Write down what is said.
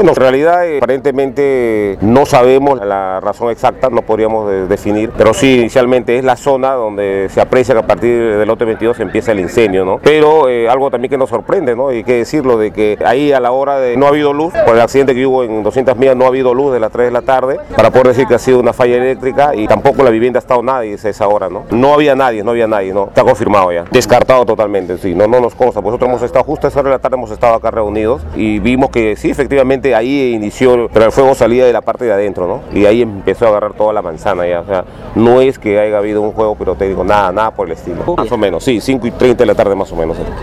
Bueno, en realidad aparentemente no sabemos la razón exacta, no podríamos definir, pero sí inicialmente es la zona donde se aprecia que a partir del lote 22 empieza el incendio, ¿no? Pero algo también que nos sorprende, ¿no? Hay que decirlo, de que ahí a la hora de no ha habido luz, por el accidente que hubo en 200 millas no ha habido luz de las 3 de la tarde, para poder decir que ha sido una falla eléctrica, y tampoco en la vivienda ha estado nadie a esa hora, ¿no? No había nadie, ¿no? Está confirmado ya, descartado totalmente, sí, no nos consta. Nosotros hemos estado justo a esa hora de la tarde, hemos estado acá reunidos y vimos que sí, efectivamente ahí inició, pero el fuego salía de la parte de adentro, ¿no? Y ahí empezó a agarrar toda la manzana ya, o sea, no es que haya habido un juego pirotécnico, nada por el estilo. Más o menos, sí, 5:30 de la tarde más o menos.